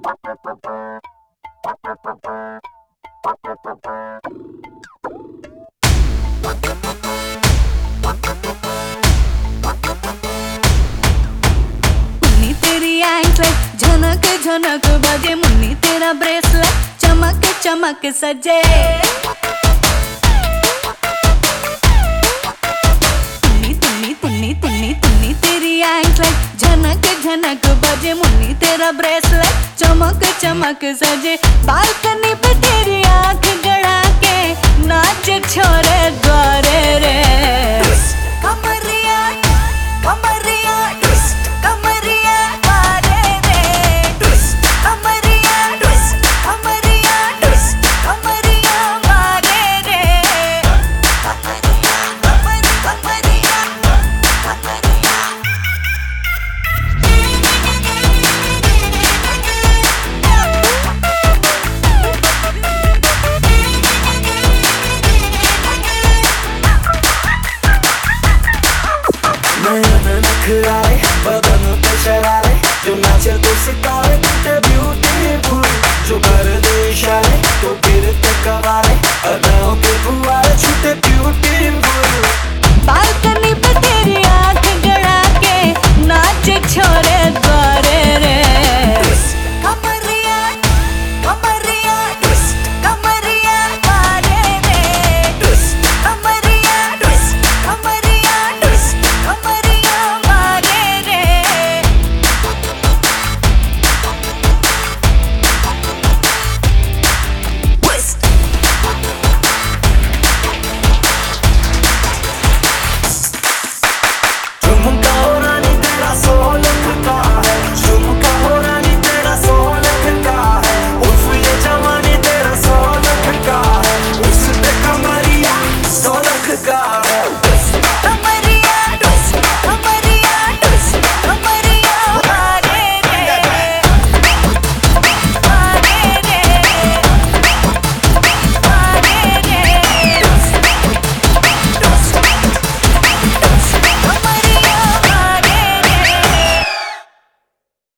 मुन्नी तेरी एंकलेट झनक झनक बजे, मुन्नी तेरा ब्रेसलेट चमक चमक सजे। तुन्नी तेरी एंकलेट झनक झनक बजे, मुन्नी तेरा ब्रेसलेट चमक चमक सजे। बालकनी पे तेरी आंख गड़ा के नाचे छोरे द्वारे रे। कमरिया कमरिया ट्विस्ट, कमरिया मारे रे ट्विस्ट, कमरिया ट्विस्ट, कमरिया ट्विस्ट, कमरिया मारे रे। नखरारे बदन पे शरारे, जो नाचे तो सितारे ते ब्यूटीफुल, जो कर दे इशारे तो फिर ते कवारे, अदाओं के फुवारे छूटे ब्यूटीफुल। बालकनी पे तेरी आंख गड़ा के नाचे छोरे द्वारे रे। कमरिया कमरिया ट्विस्ट, कमरिया मारे रे ट्विस्ट, कमरिया ट्विस्ट, कमरिया ट्विस्ट, कमरिया मारे रे। ट्विस्ट झुमका हो रानी तेरा 100 लाख का है, झुमका हो रानी तेरा 100 लाख का है, उर्फ ये जवानी तेरा 100 लाख का है, उस पे कमरिया 100 लाख का